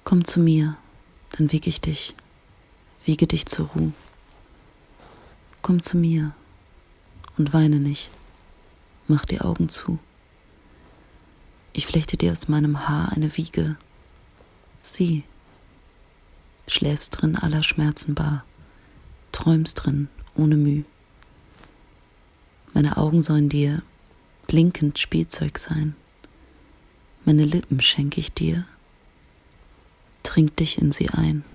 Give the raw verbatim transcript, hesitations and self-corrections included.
Komm zu mir, dann wieg ich dich, wiege dich zur Ruhe. Komm zu mir und weine nicht, mach die Augen zu. Ich flechte dir aus meinem Haar eine Wiege. Sieh, schläfst drin aller Schmerzen bar, träumst drin ohne Mühe. Meine Augen sollen dir blinkend Spielzeug sein. Meine Lippen schenke ich dir, trink dich in sie ein.